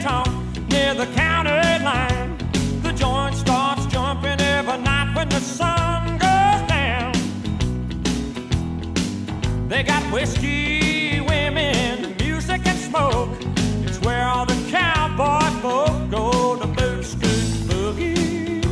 honky-tonk near the county line. The joint starts jumping every night when the sun goes down. They got whiskey, women, music and smoke. It's where all the cowboy folk go to boot scoot boogie.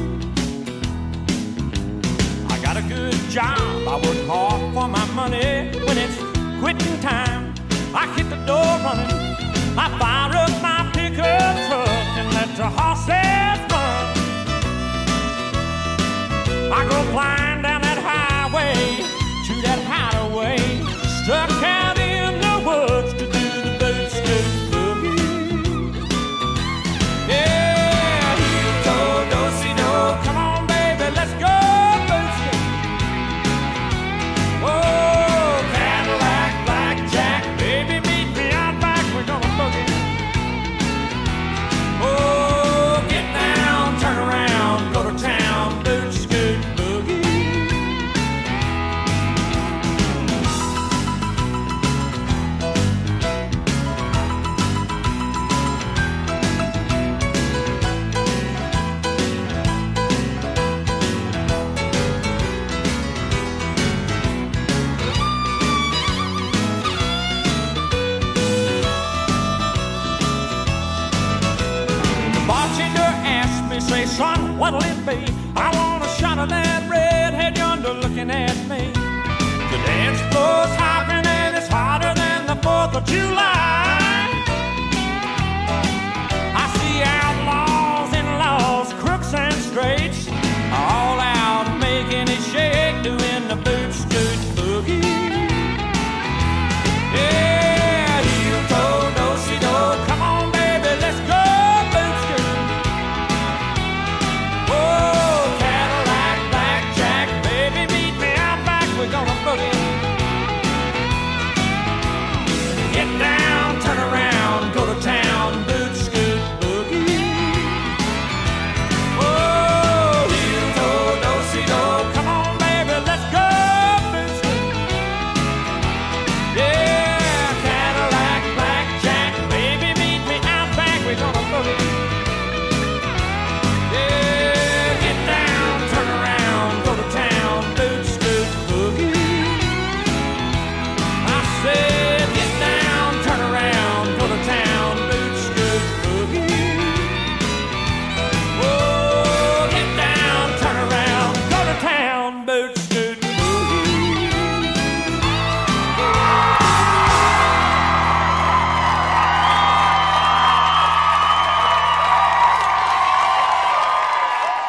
I got a good job, I work hard for my money. When it's quitting time, I hit the door running. I fire up my pickup truck and let the horses run. I go flying down that highway to that hideaway, stuck out in the woods to do the boot scoot boogie. Yeah, heel toe, do-si-do, come on baby, let's go boot scoot. Oh, Cadillac, blackjack, baby, meet me out back, we're gonna boogie. Oh, get down, turn around, go to town, boot scoot boogie. The bartender asked me, say, son, what'll it be? I want a shot of that redhead yonder looking at me. The dance floor's hopping and it's hotter than the 4th of July.